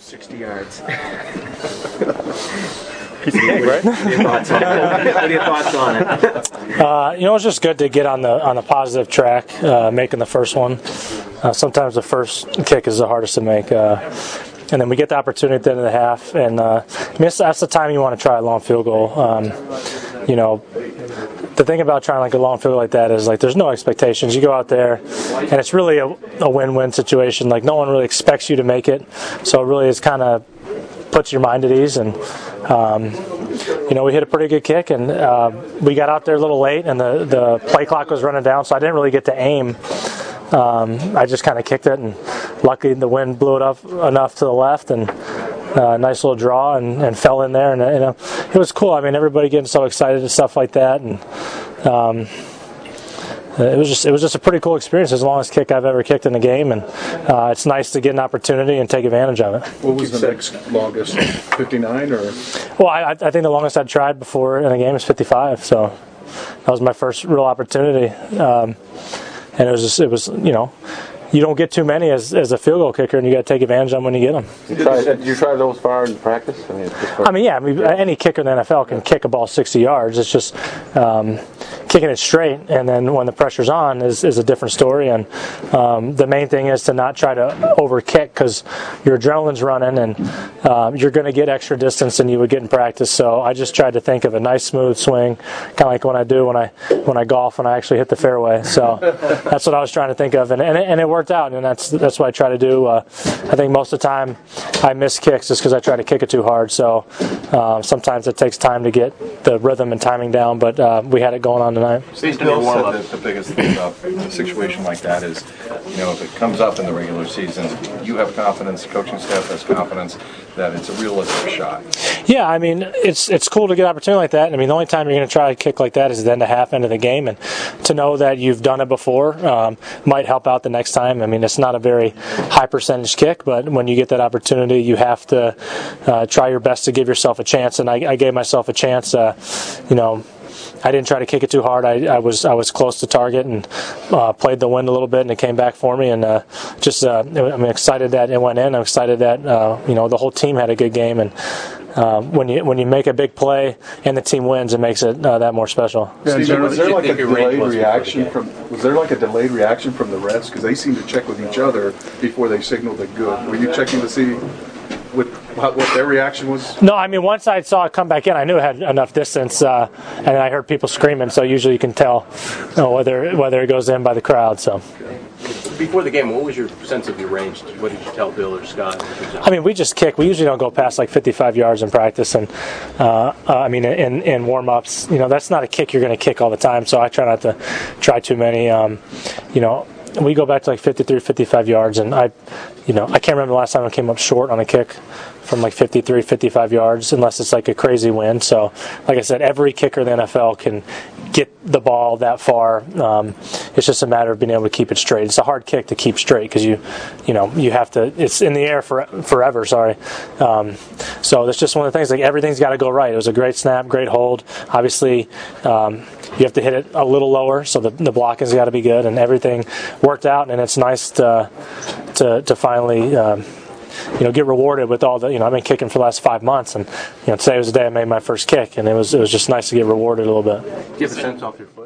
60 yards. Piece of cake, right? What are your thoughts on it? It was just good to get on the positive track, making the first one. Sometimes the first kick is the hardest to make. And then we get the opportunity at the end of the half, and that's the time you want to try a long field goal. The thing about trying like a long field goal like that is like there's no expectations. You go out there, and it's really a win-win situation. Like no one really expects you to make it, so it really is kind of puts your mind at ease. And we hit a pretty good kick, and we got out there a little late, and the play clock was running down, so I didn't really get to aim. I just kind of kicked it, and luckily the wind blew it up enough to the left, and nice little draw, and fell in there, and it was cool. I mean, everybody getting so excited and stuff like that, and it was just a pretty cool experience. It's the longest kick I've ever kicked in a game, and it's nice to get an opportunity and take advantage of it. What was the next longest? 59 or? Well, I think the longest I'd tried before in a game is 55. So that was my first real opportunity, and it was you don't get too many as a field goal kicker, and you got to take advantage of them when you get them. Did you try those far in practice? Any kicker in the NFL can kick a ball 60 yards. It's just kicking it straight, and then when the pressure's on is a different story. And the main thing is to not try to over kick, because your adrenaline's running, and you're going to get extra distance than you would get in practice. So I just tried to think of a nice smooth swing, kind of like when I do when I golf and I actually hit the fairway. So that's what I was trying to think of, and it worked out, and that's what I try to do. I think most of the time I miss kicks just because I try to kick it too hard. So sometimes it takes time to get the rhythm and timing down, but we had it going on tonight. Steve Bill said that the biggest thing about a situation like that is, if it comes up in the regular season, you have confidence, the coaching staff has confidence that it's a realistic shot. Yeah, I mean, it's cool to get an opportunity like that. I mean, the only time you're going to try a kick like that is at the end of half, end of the game, and to know that you've done it before might help out the next time. I mean, it's not a very high percentage kick, but when you get that opportunity, you have to try your best to give yourself a chance, and I gave myself a chance. I didn't try to kick it too hard. I was close to target and played the wind a little bit, and it came back for me. And I'm excited that it went in. I'm excited that the whole team had a good game. And when you make a big play and the team wins, it makes it that more special. Yeah, was there like a delayed reaction from the refs, because they seemed to check with each other before they signaled it good? Were you checking to see what their reaction was? No, I mean, once I saw it come back in, I knew it had enough distance, and I heard people screaming, so usually you can tell whether it goes in by the crowd. So. Before the game, what was your sense of your range? What did you tell Bill or Scott? I mean, we just kick. We usually don't go past like 55 yards in practice, and in warm-ups, that's not a kick you're going to kick all the time, so I try not to try too many. We go back to like 53, 55 yards, and I can't remember the last time I came up short on a kick from like 53, 55 yards, unless it's like a crazy wind. So, like I said, every kicker in the NFL can get the ball that far. It's just a matter of being able to keep it straight. It's a hard kick to keep straight because you have to. It's in the air forever. Sorry. So that's just one of the things. Like everything's got to go right. It was a great snap, great hold. Obviously, you have to hit it a little lower, so the blocking's got to be good, and everything worked out. And it's nice to finally get rewarded with all the I've been kicking for the last 5 months, and today was the day I made my first kick, and it was just nice to get rewarded a little bit. Do you have a sense off your foot?